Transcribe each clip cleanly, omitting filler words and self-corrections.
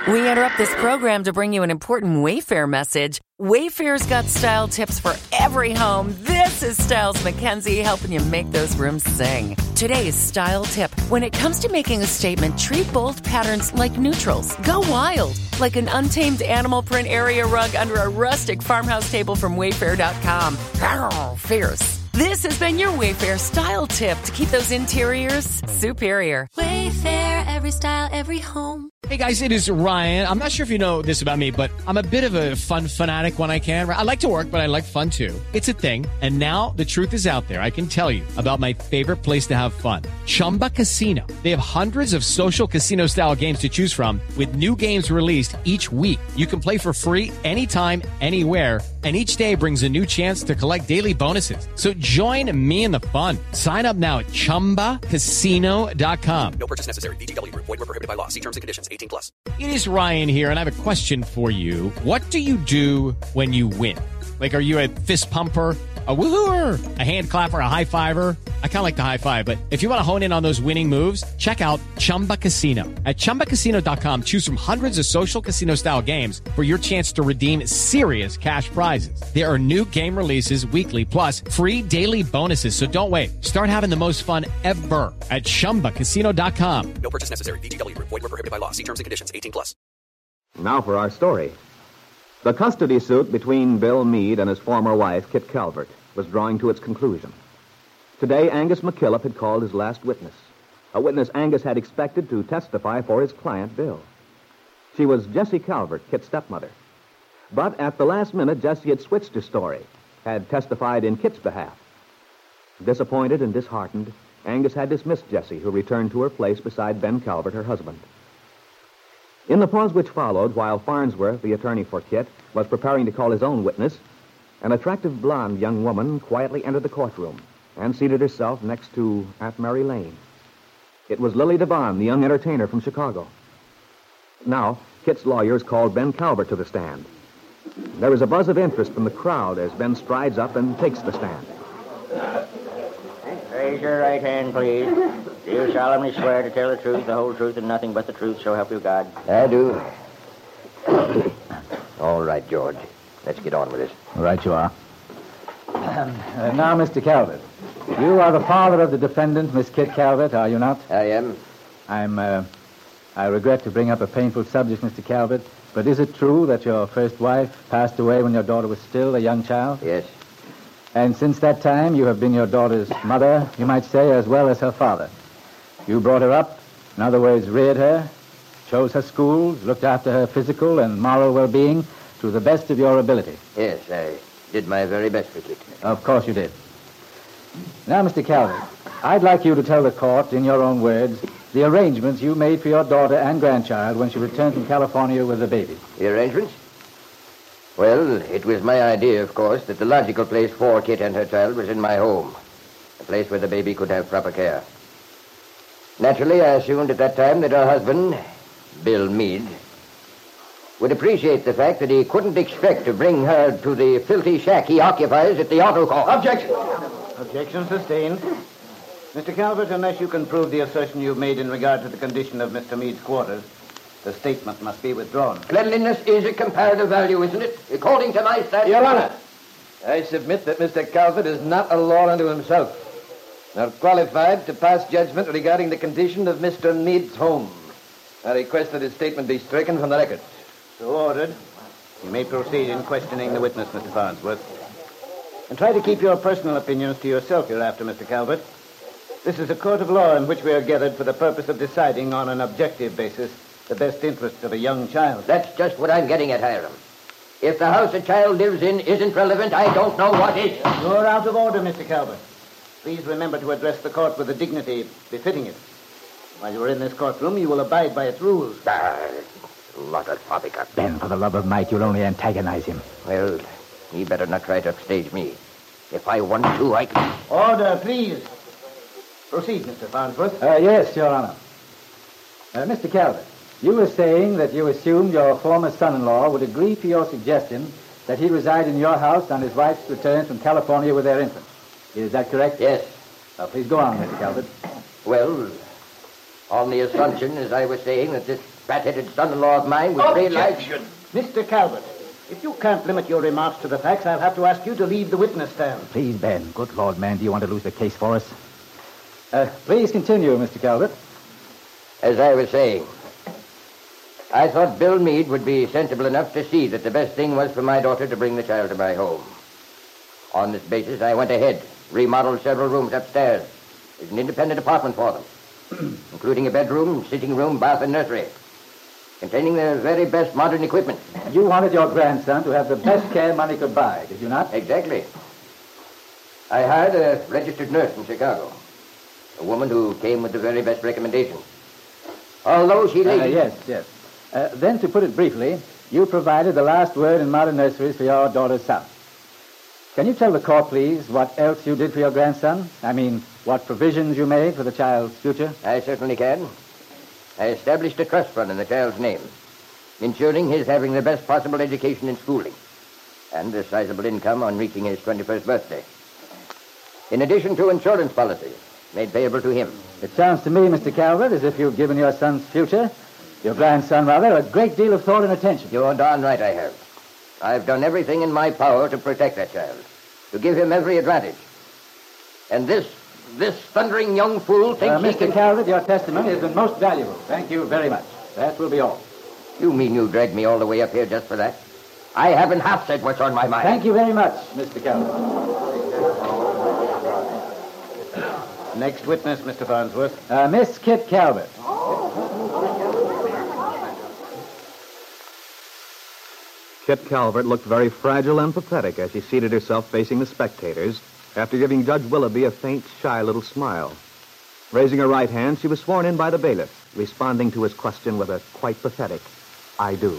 We interrupt this program to bring you an important Wayfair message. Wayfair's got style tips for every home. This is Styles McKenzie helping you make those rooms sing. Today's style tip. When it comes to making a statement, treat bold patterns like neutrals. Go wild, like an untamed animal print area rug under a rustic farmhouse table from Wayfair.com. Arr, fierce. This has been your Wayfair style tip to keep those interiors superior. Wayfair, every style, every home. Hey guys, it is Ryan. I'm not sure if you know this about me, but I'm a bit of a fun fanatic when I can. I like to work, but I like fun too. It's a thing. And now the truth is out there. I can tell you about my favorite place to have fun. Chumba Casino. They have hundreds of social casino style games to choose from with new games released each week. You can play for free anytime, anywhere. And each day brings a new chance to collect daily bonuses. So join me in the fun. Sign up now at ChumbaCasino.com. No purchase necessary. VGW Group. Void where prohibited by law. See terms and conditions. 18+. It is Ryan here, and I have a question for you. What do you do when you win? Like, are you a fist pumper, a woohooer, a hand clapper, a high fiver? I kind of like the high five, but if you want to hone in on those winning moves, check out Chumba Casino. At ChumbaCasino.com, choose from hundreds of social casino style games for your chance to redeem serious cash prizes. There are new game releases weekly, plus free daily bonuses. So don't wait. Start having the most fun ever at ChumbaCasino.com. No purchase necessary. VGW Group. Void where prohibited by law. See terms and conditions. 18+. Now for our story. The custody suit between Bill Meade and his former wife, Kit Calvert, was drawing to its conclusion. Today, Angus McKillop had called his last witness, a witness Angus had expected to testify for his client, Bill. She was Jessie Calvert, Kit's stepmother. But at the last minute, Jessie had switched her story, had testified in Kit's behalf. Disappointed and disheartened, Angus had dismissed Jessie, who returned to her place beside Ben Calvert, her husband. In the pause which followed, while Farnsworth, the attorney for Kit, was preparing to call his own witness, an attractive blonde young woman quietly entered the courtroom and seated herself next to Aunt Mary Lane. It was Lily Devon, the young entertainer from Chicago. Now, Kit's lawyers called Ben Calvert to the stand. There was a buzz of interest from the crowd as Ben strides up and takes the stand. Raise your right hand, please. Do you solemnly swear to tell the truth, the whole truth, and nothing but the truth, so help you God? I do. All right, George. Let's get on with this. Right you are. Now, Mr. Calvert, you are the father of the defendant, Miss Kit Calvert, are you not? I am. I regret to bring up a painful subject, Mr. Calvert, but is it true that your first wife passed away when your daughter was still a young child? Yes. And since that time, you have been your daughter's mother, you might say, as well as her father. You brought her up, in other words, reared her, chose her schools, looked after her physical and moral well-being to the best of your ability. Yes, I did my very best for Kit. Of course you did. Now, Mr. Calvert, I'd like you to tell the court, in your own words, the arrangements you made for your daughter and grandchild when she returned from California with the baby. The arrangements? Well, it was my idea, of course, that the logical place for Kit and her child was in my home, a place where the baby could have proper care. Naturally, I assumed at that time that her husband, Bill Meade, would appreciate the fact that he couldn't expect to bring her to the filthy shack he occupies at the auto court. Objection! Objection sustained. Mr. Calvert, unless you can prove the assertion you've made in regard to the condition of Mr. Meade's quarters, the statement must be withdrawn. Cleanliness is a comparative value, isn't it? According to my statute... Your Honor, I submit that Mr. Calvert is not a law unto himself, nor qualified to pass judgment regarding the condition of Mr. Meade's home. I request that his statement be stricken from the record. So ordered. You may proceed in questioning the witness, Mr. Farnsworth. And try to keep your personal opinions to yourself hereafter, Mr. Calvert. This is a court of law in which we are gathered for the purpose of deciding on an objective basis the best interests of a young child. That's just what I'm getting at, Hiram. If the house a child lives in isn't relevant, I don't know what is. You're out of order, Mr. Calvert. Please remember to address the court with the dignity befitting it. While you are in this courtroom, you will abide by its rules. Lot of poppycock. Ben, for the love of Mike, you'll only antagonize him. Well, he better not try to upstage me. If I want to, I can... Order, please. Proceed, Mr. Farnsworth. Yes, Your Honor. Mr. Calvert, you were saying that you assumed your former son-in-law would agree to your suggestion that he reside in your house on his wife's return from California with their infant. Is that correct? Yes. Please go on, Mr. Calvert. Well, on the assumption, as I was saying, that this fat-headed son-in-law of mine with grey lights. Objection! Mr. Calvert, if you can't limit your remarks to the facts, I'll have to ask you to leave the witness stand. Please, Ben. Good Lord, man, do you want to lose the case for us? Please continue, Mr. Calvert. As I was saying, I thought Bill Meade would be sensible enough to see that the best thing was for my daughter to bring the child to my home. On this basis, I went ahead, remodeled several rooms upstairs. There's an independent apartment for them, including a bedroom, sitting room, bath, and nursery, containing the very best modern equipment. You wanted your grandson to have the best care money could buy, did you not? Exactly. I hired a registered nurse in Chicago, a woman who came with the very best recommendations. Although she later... Yes. Then, to put it briefly, you provided the last word in modern nurseries for your daughter's son. Can you tell the court, please, what else you did for your grandson? I mean, what provisions you made for the child's future? I certainly can. I established a trust fund in the child's name, ensuring his having the best possible education and schooling, and a sizable income on reaching his 21st birthday. In addition to insurance policies made payable to him. It sounds to me, Mr. Calvert, as if you've given your son's future, your grandson, rather, a great deal of thought and attention. You're darn right I have. I've done everything in my power to protect that child, to give him every advantage. And this thundering young fool thinks Mr. Calvert, your testimony has been most valuable. Thank you very much. That will be all. You mean you dragged me all the way up here just for that? I haven't half said what's on my mind. Thank you very much, Mr. Calvert. Next witness, Mr. Farnsworth. Miss Kit Calvert. Kit Calvert looked very fragile and pathetic as she seated herself facing the spectators after giving Judge Willoughby a faint, shy little smile. Raising her right hand, she was sworn in by the bailiff, responding to his question with a quite pathetic, "I do."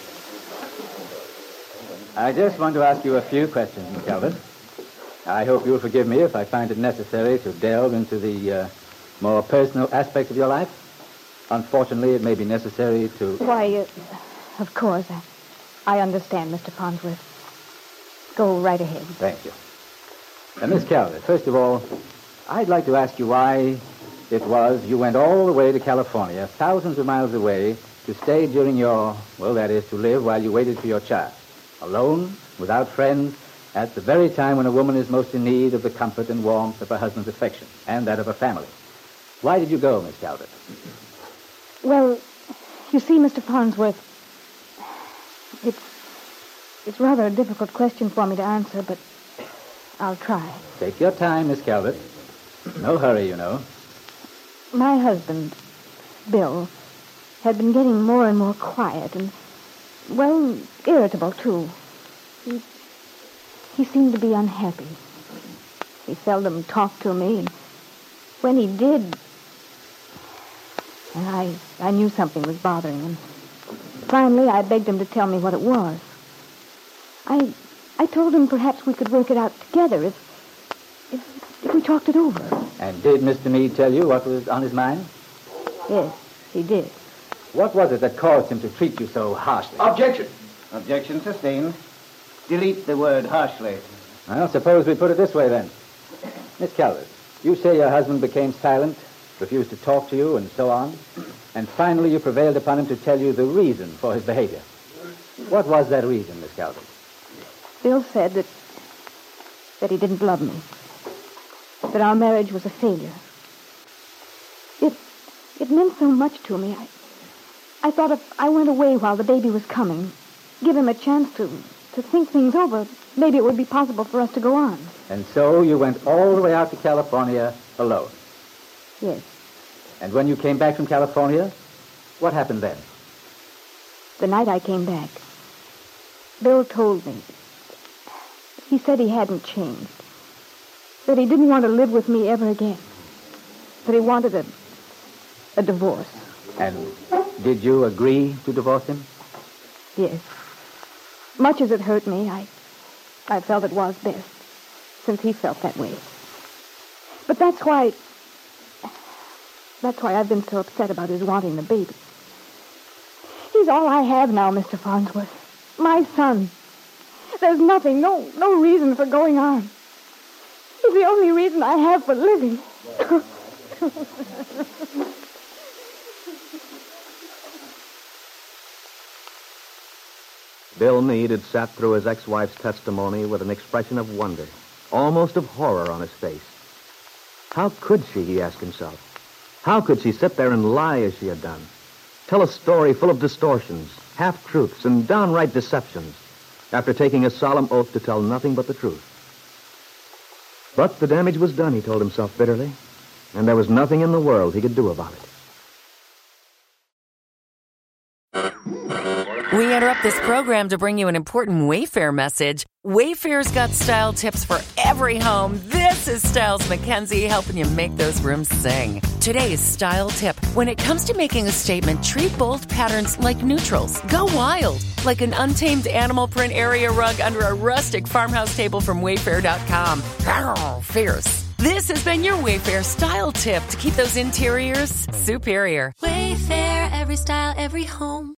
I just want to ask you a few questions, Miss Calvert. I hope you'll forgive me if I find it necessary to delve into the more personal aspects of your life. Unfortunately, it may be necessary to... Why, of course, I understand, Mr. Farnsworth. Go right ahead. Thank you. Miss Calvert, first of all, I'd like to ask you why it was you went all the way to California, thousands of miles away, to stay during your, that is, to live while you waited for your child. Alone, without friends, at the very time when a woman is most in need of the comfort and warmth of her husband's affection and that of her family. Why did you go, Miss Calvert? Well, you see, Mr. Farnsworth, it's rather a difficult question for me to answer, but I'll try. Take your time, Miss Calvert. No hurry, you know. My husband, Bill, had been getting more and more quiet and, irritable, too. He seemed to be unhappy. He seldom talked to me, and when he did, I knew something was bothering him. Finally, I begged him to tell me what it was. I told him perhaps we could work it out together if we talked it over. And did Mr. Meade tell you what was on his mind? Yes, he did. What was it that caused him to treat you so harshly? Objection. Objection sustained. Delete the word harshly. Well, suppose we put it this way, then. Miss Calvert, you say your husband became silent, refused to talk to you, and so on, and finally you prevailed upon him to tell you the reason for his behavior. What was that reason, Miss Calvert? Bill said that he didn't love me, that our marriage was a failure. It meant so much to me. I thought if I went away while the baby was coming, give him a chance to think things over, maybe it would be possible for us to go on. And so you went all the way out to California alone? Yes. And when you came back from California, what happened then? The night I came back, Bill told me. He said he hadn't changed. That he didn't want to live with me ever again. That he wanted a divorce. And did you agree to divorce him? Yes. Much as it hurt me, I felt it was best, since he felt that way. But that's why I've been so upset about his wanting the baby. He's all I have now, Mr. Farnsworth. My son. There's nothing, no reason for going on. He's the only reason I have for living. Bill Meade had sat through his ex-wife's testimony with an expression of wonder, almost of horror on his face. How could she, he asked himself. How could she sit there and lie as she had done? Tell a story full of distortions, half-truths, and downright deceptions, after taking a solemn oath to tell nothing but the truth. But the damage was done, he told himself bitterly, and there was nothing in the world he could do about it. We interrupt this program to bring you an important Wayfair message. Wayfair's got style tips for every home. This is Styles McKenzie helping you make those rooms sing. Today's style tip. When it comes to making a statement, treat bold patterns like neutrals. Go wild, like an untamed animal print area rug under a rustic farmhouse table from Wayfair.com. Arr, fierce. This has been your Wayfair style tip to keep those interiors superior. Wayfair, every style, every home.